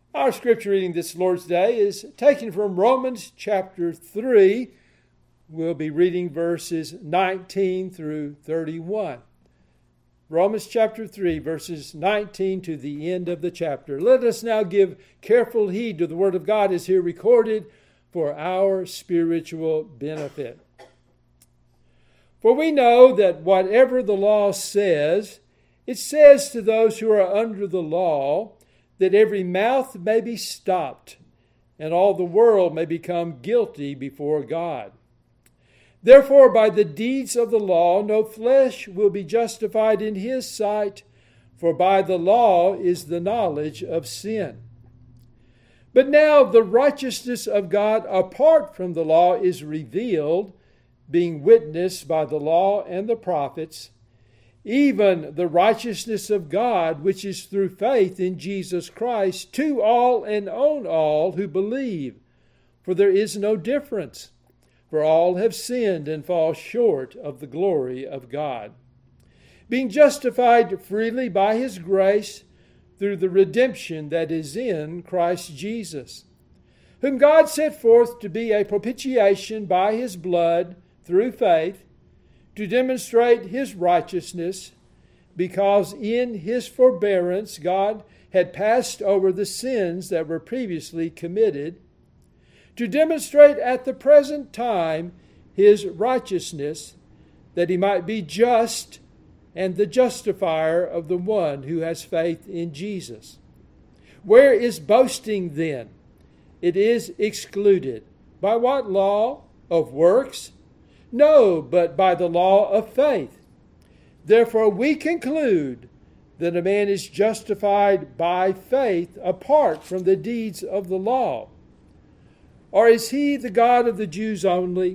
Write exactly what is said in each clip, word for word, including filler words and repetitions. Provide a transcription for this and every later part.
Our scripture reading this Lord's Day is taken from Romans chapter three. We'll be reading verses nineteen through thirty-one. Romans chapter three, verses nineteen to the end of the chapter. Let us now give careful heed to the word of God as here recorded for our spiritual benefit. For we know that whatever the law says, it says to those who are under the law, that every mouth may be stopped, and all the world may become guilty before God. Therefore, by the deeds of the law, no flesh will be justified in his sight, for by the law is the knowledge of sin. But now the righteousness of God apart from the law is revealed, being witnessed by the law and the prophets, even the righteousness of God, which is through faith in Jesus Christ, to all and on all who believe. For there is no difference, for all have sinned and fall short of the glory of God, being justified freely by his grace through the redemption that is in Christ Jesus, whom God set forth to be a propitiation by his blood through faith, to demonstrate his righteousness, because in his forbearance God had passed over the sins that were previously committed, to demonstrate at the present time his righteousness, that he might be just and the justifier of the one who has faith in Jesus. Where is boasting then? It is excluded. By what law? Of works? No, but by the law of faith. Therefore we conclude that a man is justified by faith apart from the deeds of the law. Or is he the God of the Jews only?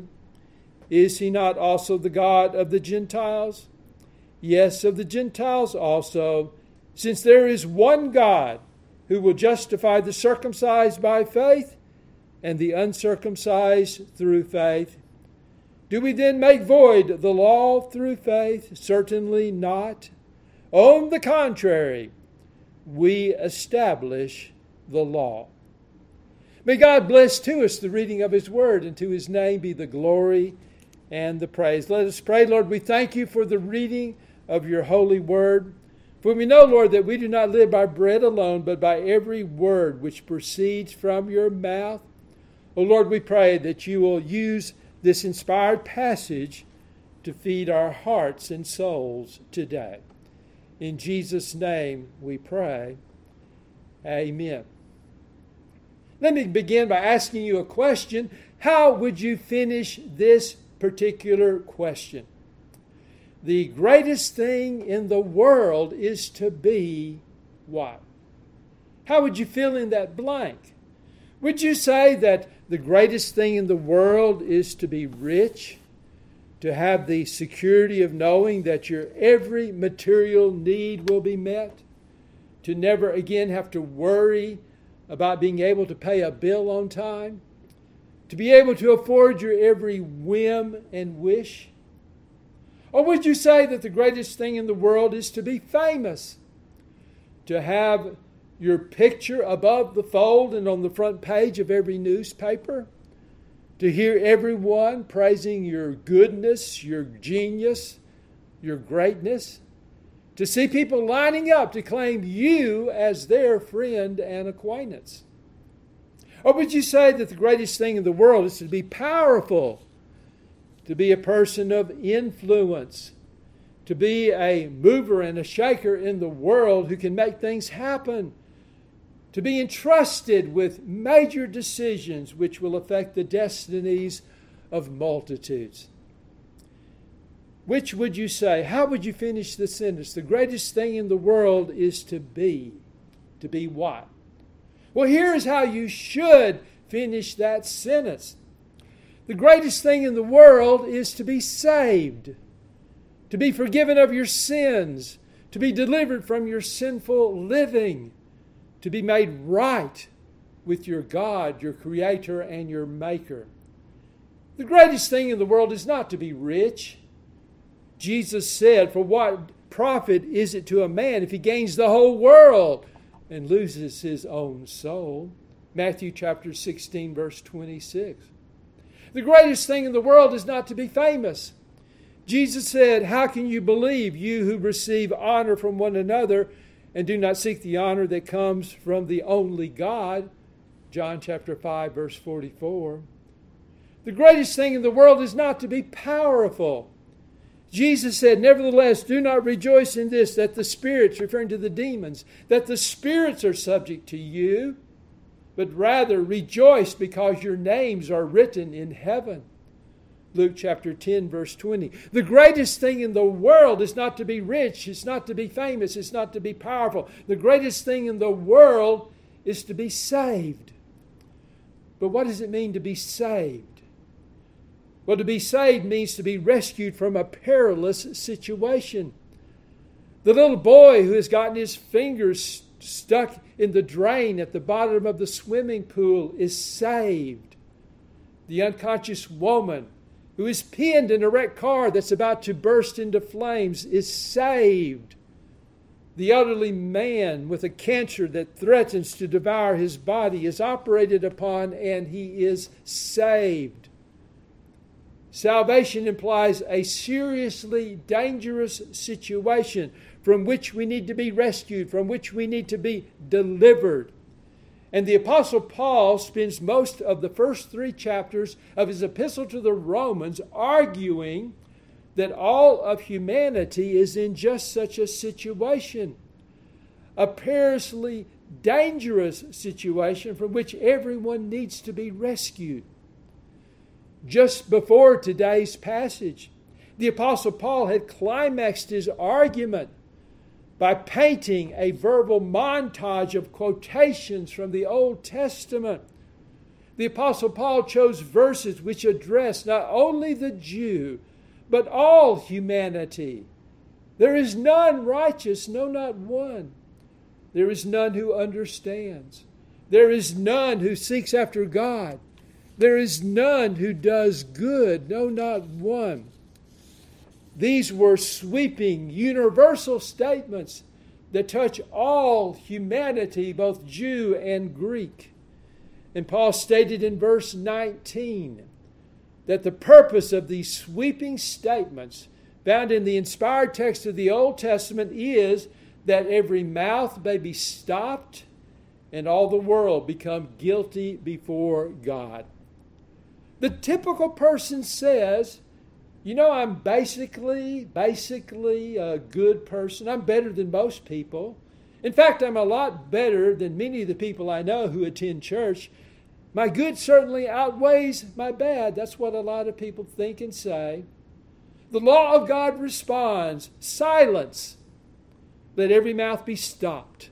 Is he not also the God of the Gentiles? Yes, of the Gentiles also, since there is one God who will justify the circumcised by faith and the uncircumcised through faith. Do we then make void the law through faith? Certainly not. On the contrary, we establish the law. May God bless to us the reading of his word, and to his name be the glory and the praise. Let us pray. Lord, we thank you for the reading of your holy word. For we know, Lord, that we do not live by bread alone, but by every word which proceeds from your mouth. O Lord, we pray that you will use this inspired passage to feed our hearts and souls today. In Jesus' name we pray. Amen. Let me begin by asking you a question. How would you finish this particular question? The greatest thing in the world is to be what? How would you fill in that blank? Would you say that the greatest thing in the world is to be rich, to have the security of knowing that your every material need will be met, to never again have to worry about being able to pay a bill on time, to be able to afford your every whim and wish? Or would you say that the greatest thing in the world is to be famous, to have your picture above the fold and on the front page of every newspaper, to hear everyone praising your goodness, your genius, your greatness, to see people lining up to claim you as their friend and acquaintance? Or would you say that the greatest thing in the world is to be powerful, to be a person of influence, to be a mover and a shaker in the world who can make things happen, to be entrusted with major decisions which will affect the destinies of multitudes? Which would you say? How would you finish the sentence? The greatest thing in the world is to be. To be what? Well, here's how you should finish that sentence. The greatest thing in the world is to be saved, to be forgiven of your sins, to be delivered from your sinful living, to be made right with your God, your Creator, and your Maker. The greatest thing in the world is not to be rich. Jesus said, "For what profit is it to a man if he gains the whole world, and loses his own soul. Matthew chapter sixteen, verse twenty-six. The greatest thing in the world is not to be famous. Jesus said, "How can you believe, you who receive honor from one another, and do not seek the honor that comes from the only God?" John chapter five, verse forty-four. The greatest thing in the world is not to be powerful. Jesus said, "Nevertheless, do not rejoice in this, that the spirits," referring to the demons, "that the spirits are subject to you, but rather rejoice because your names are written in heaven." Luke chapter ten, verse twenty. The greatest thing in the world is not to be rich, it's not to be famous, it's not to be powerful. The greatest thing in the world is to be saved. But what does it mean to be saved? Well, to be saved means to be rescued from a perilous situation. The little boy who has gotten his fingers stuck in the drain at the bottom of the swimming pool is saved. The unconscious woman who is pinned in a wrecked car that's about to burst into flames is saved. The elderly man with a cancer that threatens to devour his body is operated upon and he is saved. Salvation implies a seriously dangerous situation from which we need to be rescued, from which we need to be delivered. And the Apostle Paul spends most of the first three chapters of his epistle to the Romans arguing that all of humanity is in just such a situation. A perilously dangerous situation from which everyone needs to be rescued. Just before today's passage, the Apostle Paul had climaxed his argument by painting a verbal montage of quotations from the Old Testament. The Apostle Paul chose verses which address not only the Jew, but all humanity. There is none righteous, no, not one. There is none who understands. There is none who seeks after God. There is none who does good, no, not one. These were sweeping, universal statements that touch all humanity, both Jew and Greek. And Paul stated in verse nineteen that the purpose of these sweeping statements found in the inspired text of the Old Testament is that every mouth may be stopped and all the world become guilty before God. The typical person says, you know, I'm basically, basically a good person. I'm better than most people. In fact, I'm a lot better than many of the people I know who attend church. My good certainly outweighs my bad. That's what a lot of people think and say. The law of God responds, silence. Let every mouth be stopped.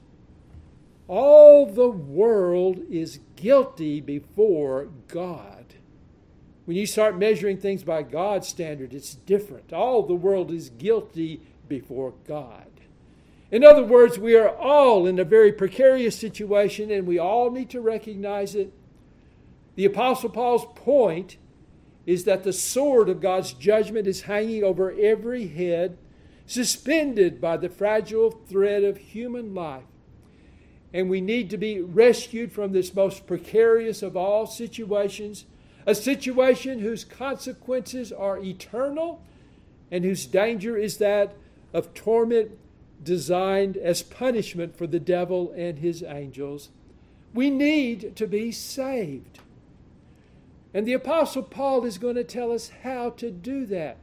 All the world is guilty before God. When you start measuring things by God's standard, it's different. All the world is guilty before God. In other words, we are all in a very precarious situation, and we all need to recognize it. The Apostle Paul's point is that the sword of God's judgment is hanging over every head, suspended by the fragile thread of human life. And we need to be rescued from this most precarious of all situations, a situation whose consequences are eternal and whose danger is that of torment designed as punishment for the devil and his angels. We need to be saved. And the Apostle Paul is going to tell us how to do that.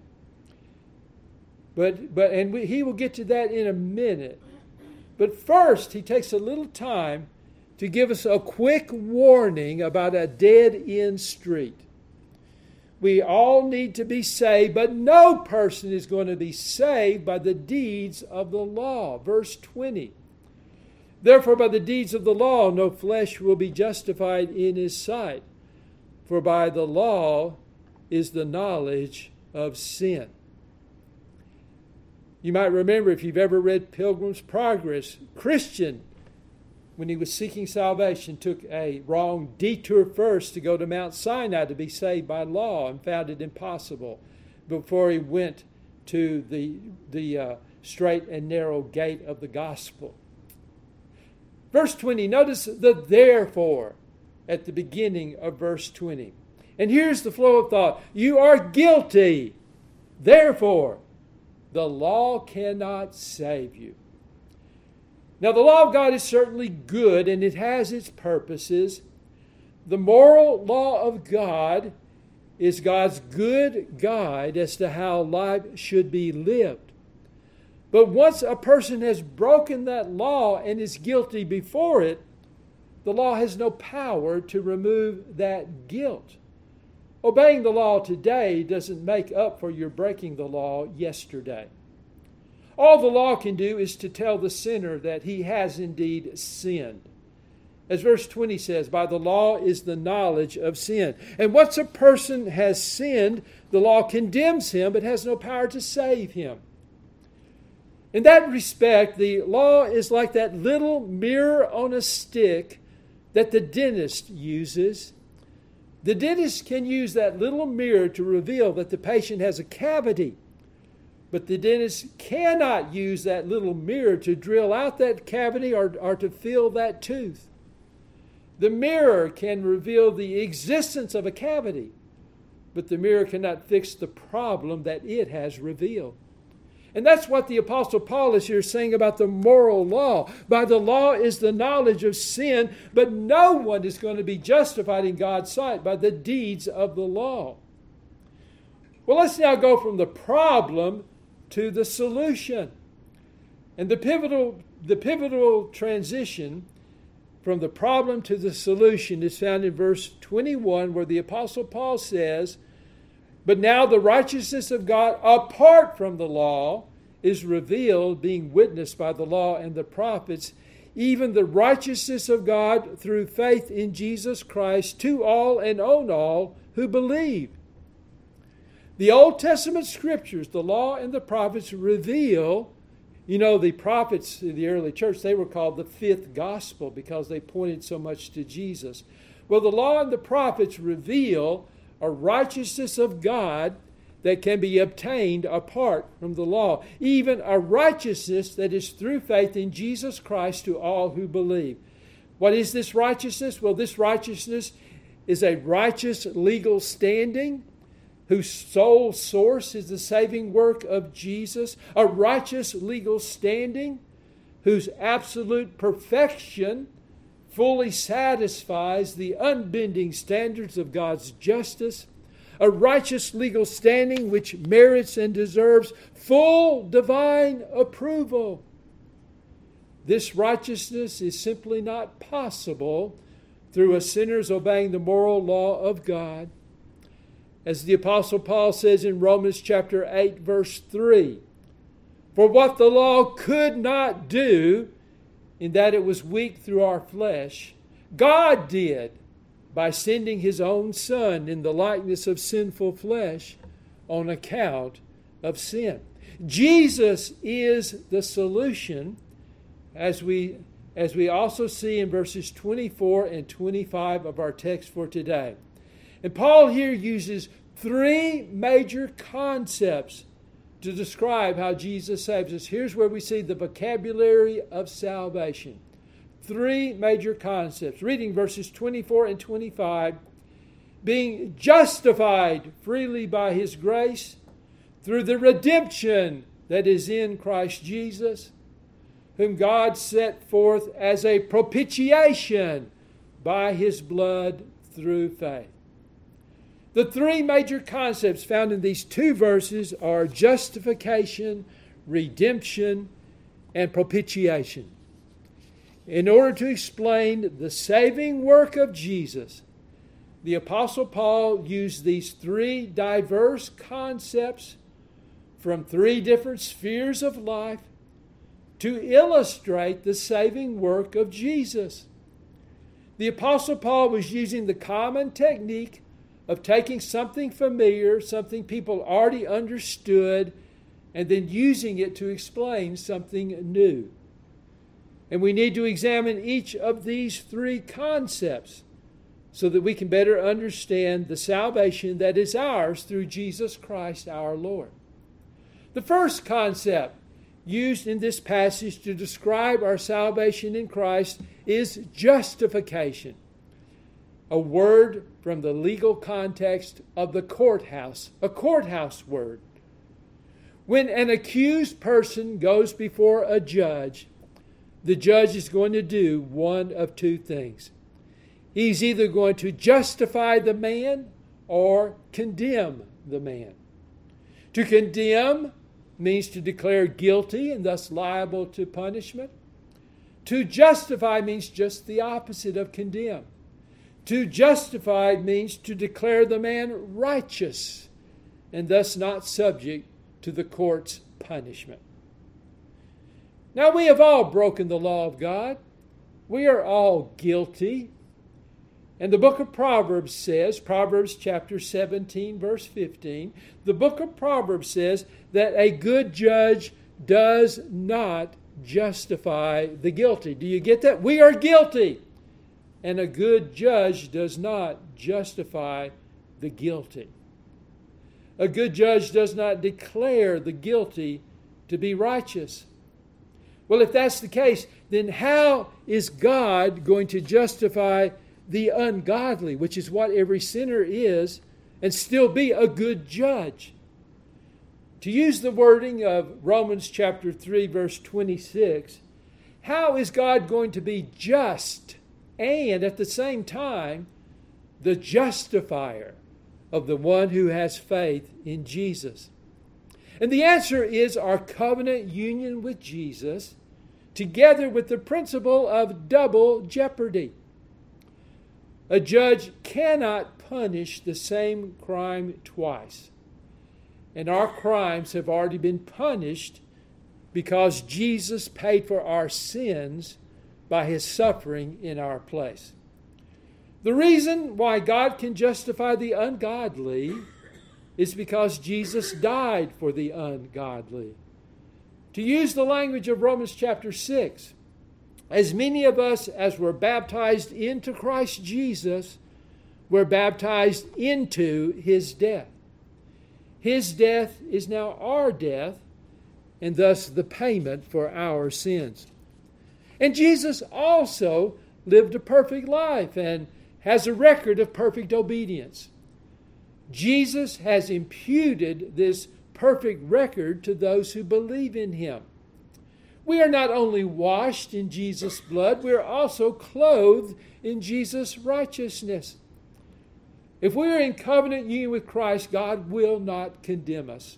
But, but and we, he will get to that in a minute. But first, he takes a little time to give us a quick warning about a dead-end street. We all need to be saved, but no person is going to be saved by the deeds of the law. Verse twenty. Therefore, by the deeds of the law, no flesh will be justified in his sight. For by the law is the knowledge of sin. You might remember, if you've ever read Pilgrim's Progress, Christian, when he was seeking salvation, took a wrong detour first to go to Mount Sinai to be saved by law and found it impossible before he went to the, the uh, straight and narrow gate of the gospel. Verse twenty, notice the therefore at the beginning of verse twenty. And here's the flow of thought. You are guilty. Therefore, the law cannot save you. Now, the law of God is certainly good, and it has its purposes. The moral law of God is God's good guide as to how life should be lived. But once a person has broken that law and is guilty before it, the law has no power to remove that guilt. Obeying the law today doesn't make up for your breaking the law yesterday. All the law can do is to tell the sinner that he has indeed sinned. As verse twenty says, by the law is the knowledge of sin. And once a person has sinned, the law condemns him but has no power to save him. In that respect, the law is like that little mirror on a stick that the dentist uses. The dentist can use that little mirror to reveal that the patient has a cavity. But the dentist cannot use that little mirror to drill out that cavity or, or to fill that tooth. The mirror can reveal the existence of a cavity, but the mirror cannot fix the problem that it has revealed. And that's what the Apostle Paul is here saying about the moral law. By the law is the knowledge of sin, but no one is going to be justified in God's sight by the deeds of the law. Well, let's now go from the problem to the solution. And the pivotal, the pivotal transition from the problem to the solution is found in verse twenty-one, where the Apostle Paul says, but now the righteousness of God apart from the law is revealed, being witnessed by the law and the prophets, even the righteousness of God through faith in Jesus Christ to all and on all who believe. The Old Testament scriptures, the law and the prophets reveal, you know, the prophets in the early church, they were called the fifth gospel because they pointed so much to Jesus. Well, the law and the prophets reveal a righteousness of God that can be obtained apart from the law. Even a righteousness that is through faith in Jesus Christ to all who believe. What is this righteousness? Well, this righteousness is a righteous legal standing whose sole source is the saving work of Jesus. A righteous legal standing whose absolute perfection fully satisfies the unbending standards of God's justice, a righteous legal standing which merits and deserves full divine approval. This righteousness is simply not possible through a sinner's obeying the moral law of God. As the Apostle Paul says in Romans chapter eight, verse three, for what the law could not do, in that it was weak through our flesh, God did by sending His own Son in the likeness of sinful flesh on account of sin. Jesus is the solution, as we, as we also see in verses twenty-four and twenty-five of our text for today. And Paul here uses three major concepts to describe how Jesus saves us. Here's where we see the vocabulary of salvation. Three major concepts. Reading verses twenty-four and twenty-five. Being justified freely by His grace through the redemption that is in Christ Jesus, whom God set forth as a propitiation by His blood through faith. The three major concepts found in these two verses are justification, redemption, and propitiation. In order to explain the saving work of Jesus, the Apostle Paul used these three diverse concepts from three different spheres of life to illustrate the saving work of Jesus. The Apostle Paul was using the common technique of taking something familiar, something people already understood, and then using it to explain something new. And we need to examine each of these three concepts so that we can better understand the salvation that is ours through Jesus Christ our Lord. The first concept used in this passage to describe our salvation in Christ is justification, a word from the legal context of the courthouse, a courthouse word. When an accused person goes before a judge, the judge is going to do one of two things. He's either going to justify the man or condemn the man. To condemn means to declare guilty and thus liable to punishment. To justify means just the opposite of condemn. To justify means to declare the man righteous and thus not subject to the court's punishment. Now, we have all broken the law of God. We are all guilty. And the book of Proverbs says, Proverbs chapter seventeen, verse fifteen, the book of Proverbs says that a good judge does not justify the guilty. Do you get that? We are guilty. And a good judge does not justify the guilty. A good judge does not declare the guilty to be righteous. Well, if that's the case, then how is God going to justify the ungodly, which is what every sinner is, and still be a good judge? To use the wording of Romans chapter three, verse twenty-six, how is God going to be just and at the same time the justifier of the one who has faith in Jesus? And the answer is our covenant union with Jesus, together with the principle of double jeopardy. A judge cannot punish the same crime twice. And our crimes have already been punished because Jesus paid for our sins by his suffering in our place. The reason why God can justify the ungodly is because Jesus died for the ungodly. To use the language of Romans chapter six, as many of us as were baptized into Christ Jesus were baptized into his death. His death is now our death, and thus the payment for our sins. And Jesus also lived a perfect life and has a record of perfect obedience. Jesus has imputed this perfect record to those who believe in him. We are not only washed in Jesus' blood, we are also clothed in Jesus' righteousness. If we are in covenant union with Christ, God will not condemn us.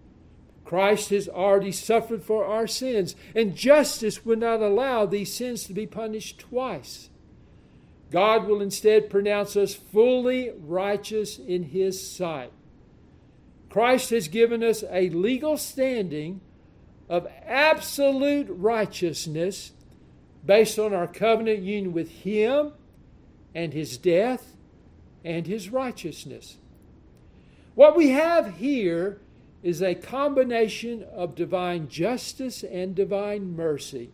Christ has already suffered for our sins, and justice will not allow these sins to be punished twice. God will instead pronounce us fully righteous in his sight. Christ has given us a legal standing of absolute righteousness based on our covenant union with him and his death and his righteousness. What we have here is a combination of divine justice and divine mercy.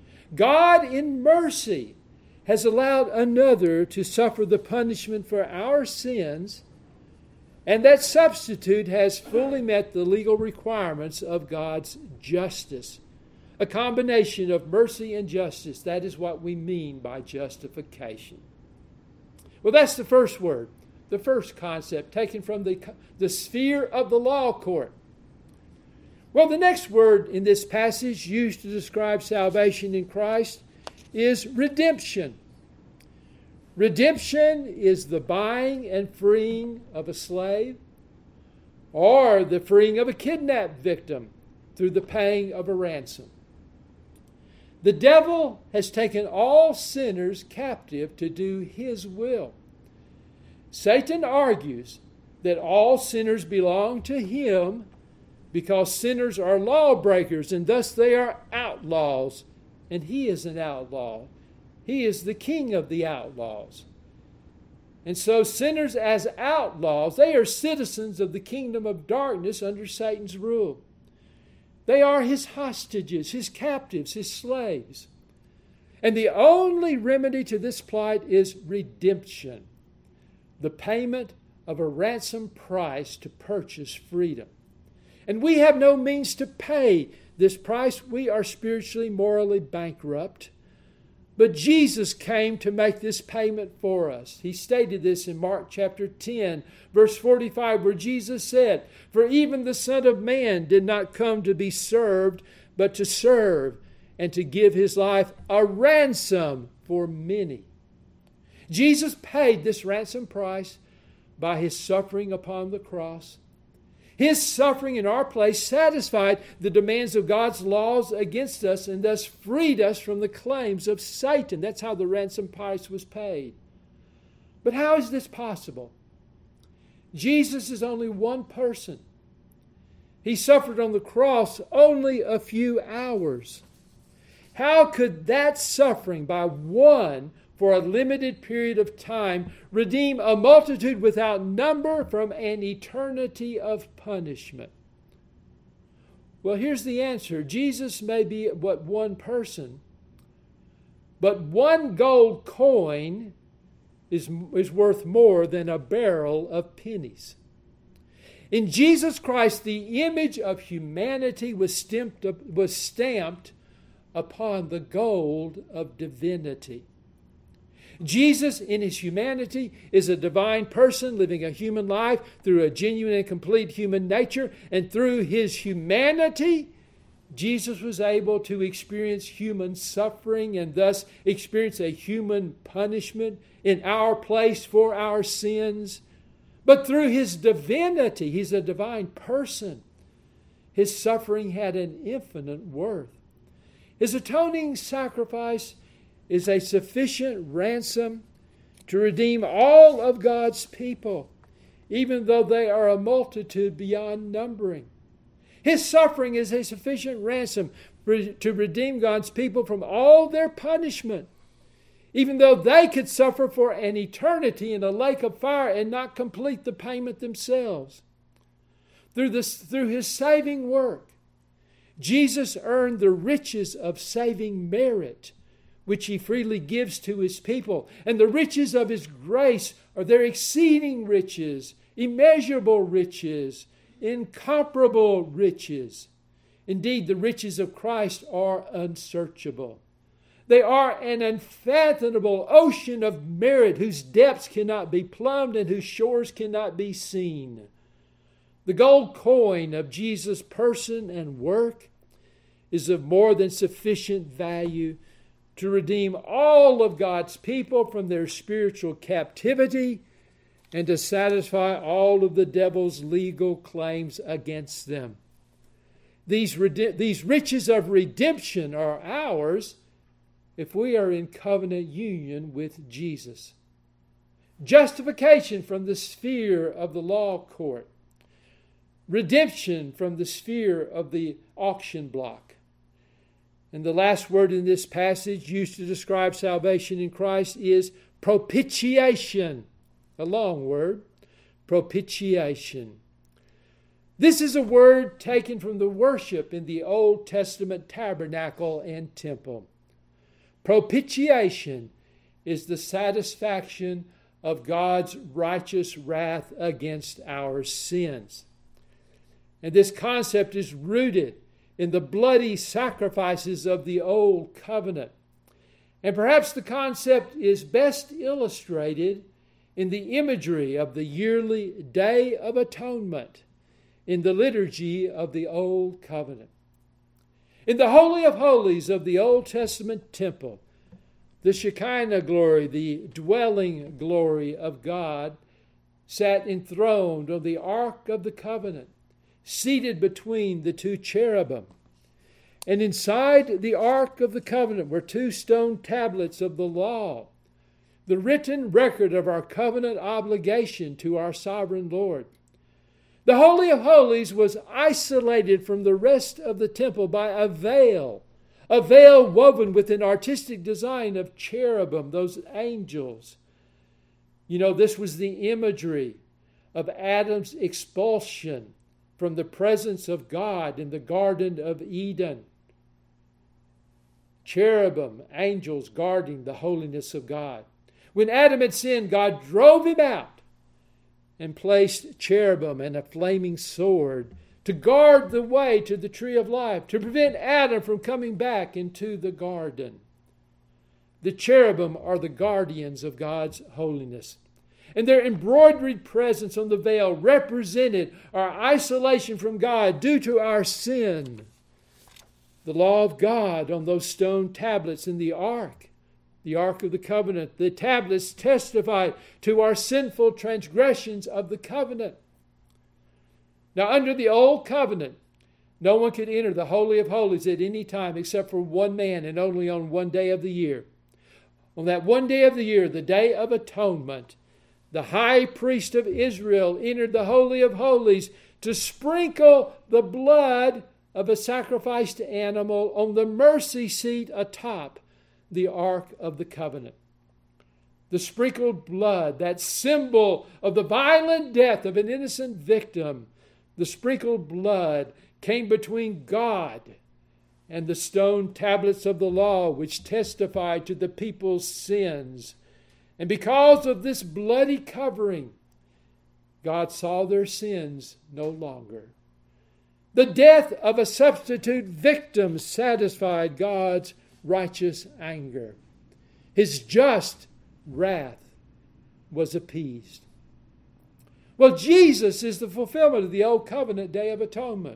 God in mercy has allowed another to suffer the punishment for our sins, and that substitute has fully met the legal requirements of God's justice. A combination of mercy and justice. That is what we mean by justification. Well, that's the first word, the first concept taken from the, the sphere of the law court. Well, the next word in this passage used to describe salvation in Christ is redemption. Redemption is the buying and freeing of a slave, or the freeing of a kidnapped victim through the paying of a ransom. The devil has taken all sinners captive to do his will. Satan argues that all sinners belong to him because sinners are lawbreakers and thus they are outlaws, and he is an outlaw. He is the king of the outlaws. And so sinners as outlaws, they are citizens of the kingdom of darkness under Satan's rule. They are his hostages, his captives, his slaves. And the only remedy to this plight is redemption, the payment of a ransom price to purchase freedom. And we have no means to pay this price. We are spiritually, morally bankrupt. But Jesus came to make this payment for us. He stated this in Mark chapter ten, verse forty-five, where Jesus said, "For even the Son of Man did not come to be served, but to serve, and to give his life a ransom for many." Jesus paid this ransom price by his suffering upon the cross. His suffering in our place satisfied the demands of God's laws against us and thus freed us from the claims of Satan. That's how the ransom price was paid. But how is this possible? Jesus is only one person. He suffered on the cross only a few hours. How could that suffering by one for a limited period of time redeem a multitude without number from an eternity of punishment? Well, here's the answer. Jesus may be but one person, but one gold coin is, is worth more than a barrel of pennies. In Jesus Christ, the image of humanity was stamped, was stamped upon the gold of divinity. Jesus, in his humanity, is a divine person living a human life through a genuine and complete human nature. And through his humanity, Jesus was able to experience human suffering and thus experience a human punishment in our place for our sins. But through his divinity, he's a divine person, his suffering had an infinite worth. His atoning sacrifice is a sufficient ransom to redeem all of God's people, even though they are a multitude beyond numbering. His suffering is a sufficient ransom to redeem God's people from all their punishment, even though they could suffer for an eternity in a lake of fire and not complete the payment themselves. Through this, through his saving work, Jesus earned the riches of saving merit, which he freely gives to his people. And the riches of his grace are their exceeding riches, immeasurable riches, incomparable riches. Indeed, the riches of Christ are unsearchable. They are an unfathomable ocean of merit whose depths cannot be plumbed and whose shores cannot be seen. The gold coin of Jesus' person and work is of more than sufficient value to redeem all of God's people from their spiritual captivity and to satisfy all of the devil's legal claims against them. These, rede- these riches of redemption are ours if we are in covenant union with Jesus. Justification from the sphere of the law court. Redemption from the sphere of the auction block. And the last word in this passage used to describe salvation in Christ is propitiation. A long word. Propitiation. This is a word taken from the worship in the Old Testament tabernacle and temple. Propitiation is the satisfaction of God's righteous wrath against our sins. And this concept is rooted in the bloody sacrifices of the Old Covenant. And perhaps the concept is best illustrated in the imagery of the yearly Day of Atonement in the liturgy of the Old Covenant. In the Holy of Holies of the Old Testament temple, the Shekinah glory, the dwelling glory of God, sat enthroned on the Ark of the Covenant, seated between the two cherubim. And inside the Ark of the Covenant were two stone tablets of the law, the written record of our covenant obligation to our sovereign Lord. The Holy of Holies was isolated from the rest of the temple by a veil, a veil woven with an artistic design of cherubim, those angels. You know, this was the imagery of Adam's expulsion from the presence of God in the Garden of Eden. Cherubim, angels guarding the holiness of God. When Adam had sinned, God drove him out and placed cherubim and a flaming sword to guard the way to the tree of life, to prevent Adam from coming back into the garden. The cherubim are the guardians of God's holiness, and their embroidered presence on the veil represented our isolation from God due to our sin. The law of God on those stone tablets in the ark, the Ark of the Covenant, the tablets testified to our sinful transgressions of the covenant. Now, under the old covenant, no one could enter the Holy of Holies at any time except for one man, and only on one day of the year. On that one day of the year, the Day of Atonement, the high priest of Israel entered the Holy of Holies to sprinkle the blood of a sacrificed animal on the mercy seat atop the Ark of the Covenant. The sprinkled blood, that symbol of the violent death of an innocent victim, the sprinkled blood came between God and the stone tablets of the law, which testified to the people's sins. And because of this bloody covering, God saw their sins no longer. The death of a substitute victim satisfied God's righteous anger. His just wrath was appeased. Well, Jesus is the fulfillment of the Old Covenant Day of Atonement.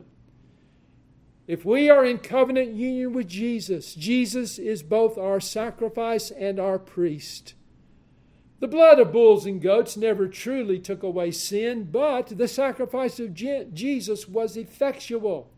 If we are in covenant union with Jesus, Jesus is both our sacrifice and our priest. The blood of bulls and goats never truly took away sin, but the sacrifice of Je- Jesus was effectual.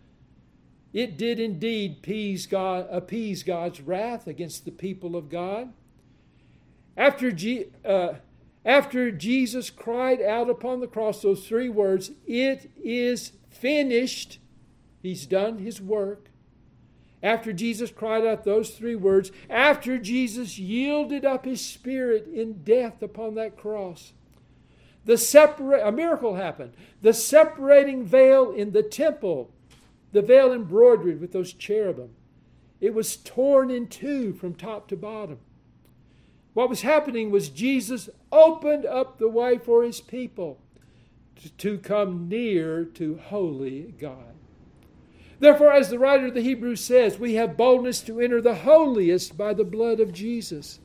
It did indeed appease, God, appease God's wrath against the people of God. After, G, uh, after Jesus cried out upon the cross those three words, "It is finished," He's done His work. After Jesus cried out those three words, after Jesus yielded up His Spirit in death upon that cross, the separa- a miracle happened. The separating veil in the temple, the veil embroidered with those cherubim, it was torn in two from top to bottom. What was happening was Jesus opened up the way for His people to, to come near to holy God. Therefore, as the writer of the Hebrews says, we have boldness to enter the holiest by the blood of Jesus.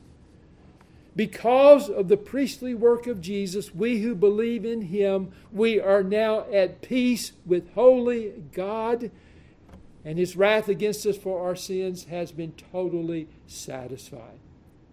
Because of the priestly work of Jesus, we who believe in Him, we are now at peace with holy God, and His wrath against us for our sins has been totally satisfied.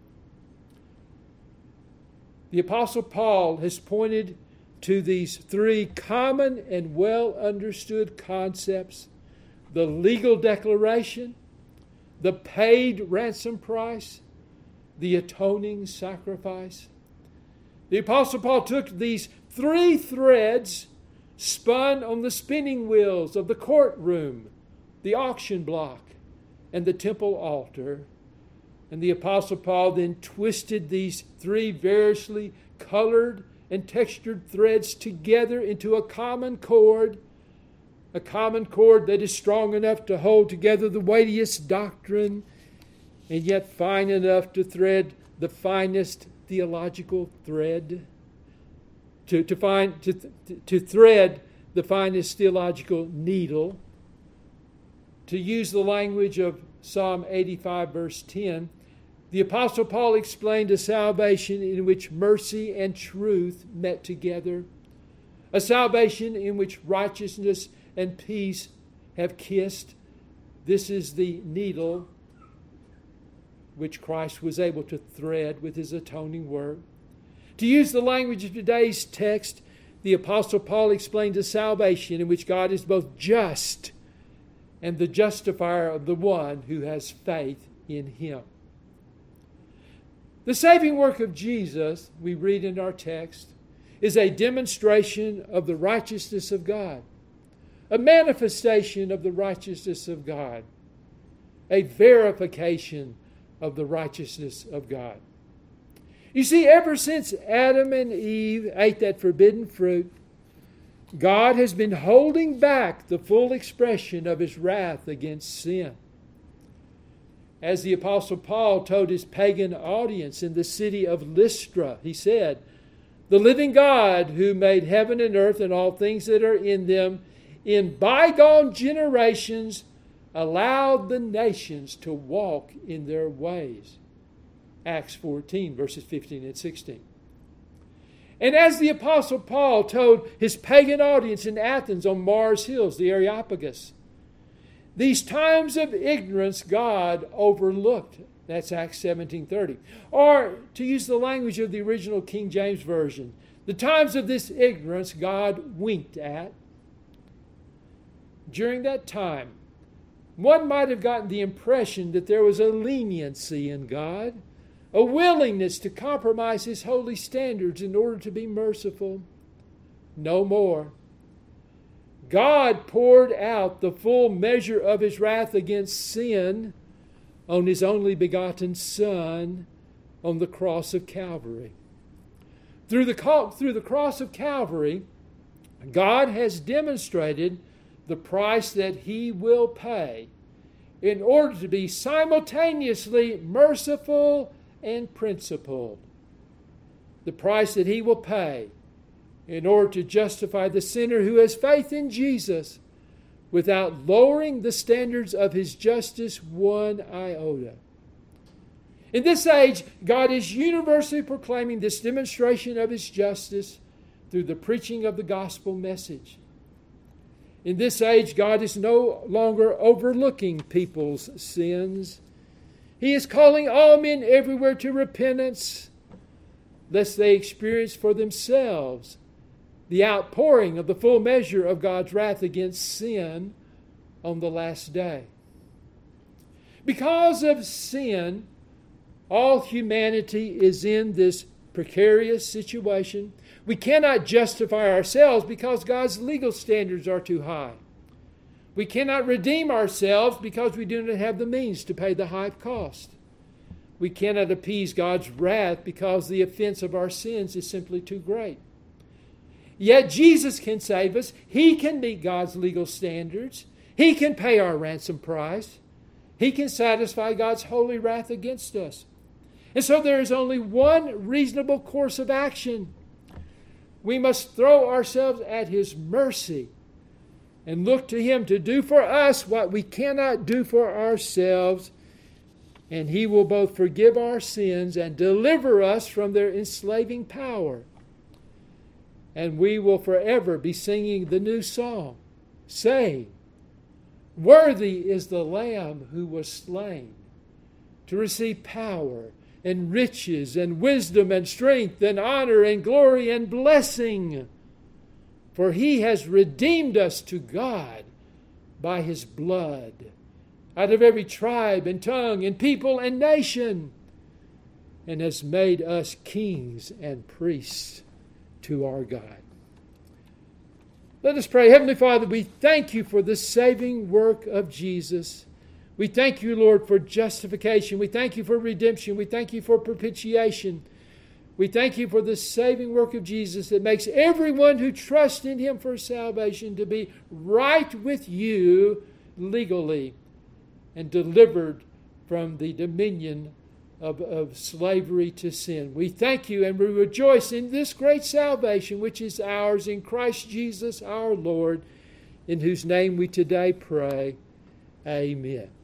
The Apostle Paul has pointed to these three common and well understood concepts: the legal declaration, the paid ransom price, the atoning sacrifice. The Apostle Paul took these three threads spun on the spinning wheels of the courtroom, the auction block, and the temple altar. And the Apostle Paul then twisted these three variously colored and textured threads together into a common cord, a common cord that is strong enough to hold together the weightiest doctrine, and yet fine enough to thread the finest theological thread, to, to, find, to, to thread the finest theological needle. To use the language of Psalm eighty-five, verse ten, the Apostle Paul explained a salvation in which mercy and truth met together, a salvation in which righteousness and peace have kissed. This is the needle which Christ was able to thread with His atoning work. To use the language of today's text, the Apostle Paul explained a salvation in which God is both just and the justifier of the one who has faith in Him. The saving work of Jesus, we read in our text, is a demonstration of the righteousness of God, a manifestation of the righteousness of God, a verification of the righteousness of God. You see, ever since Adam and Eve ate that forbidden fruit, God has been holding back the full expression of His wrath against sin. As the Apostle Paul told his pagan audience in the city of Lystra, he said, "The living God who made heaven and earth and all things that are in them, in bygone generations allowed the nations to walk in their ways. Acts fourteen, verses fifteen and sixteen. And as the Apostle Paul told his pagan audience in Athens on Mars Hills, the Areopagus, these times of ignorance God overlooked. That's Acts seventeen thirty. Or, to use the language of the original King James Version, the times of this ignorance God winked at. During that time, one might have gotten the impression that there was a leniency in God, a willingness to compromise His holy standards in order to be merciful. No more. God poured out the full measure of His wrath against sin on His only begotten Son on the cross of Calvary. Through the, through the cross of Calvary, God has demonstrated the price that He will pay in order to be simultaneously merciful and principled. The price that He will pay in order to justify the sinner who has faith in Jesus without lowering the standards of His justice one iota. In this age, God is universally proclaiming this demonstration of His justice through the preaching of the gospel message. In this age, God is no longer overlooking people's sins. He is calling all men everywhere to repentance, lest they experience for themselves the outpouring of the full measure of God's wrath against sin on the last day. Because of sin, all humanity is in this precarious situation. We cannot justify ourselves because God's legal standards are too high. We cannot redeem ourselves because we do not have the means to pay the high cost. We cannot appease God's wrath because the offense of our sins is simply too great. Yet Jesus can save us. He can meet God's legal standards. He can pay our ransom price. He can satisfy God's holy wrath against us. And so there is only one reasonable course of action. We must throw ourselves at His mercy and look to Him to do for us what we cannot do for ourselves. And He will both forgive our sins and deliver us from their enslaving power. And we will forever be singing the new song, saying, "Worthy is the Lamb who was slain to receive power and riches and wisdom and strength and honor and glory and blessing. For He has redeemed us to God by His blood, out of every tribe and tongue and people and nation, and has made us kings and priests to our God." Let us pray. Heavenly Father, we thank You for the saving work of Jesus. We thank You, Lord, for justification. We thank You for redemption. We thank You for propitiation. We thank You for the saving work of Jesus that makes everyone who trusts in Him for salvation to be right with You legally and delivered from the dominion of, of slavery to sin. We thank You and we rejoice in this great salvation which is ours in Christ Jesus our Lord, in whose name we today pray. Amen.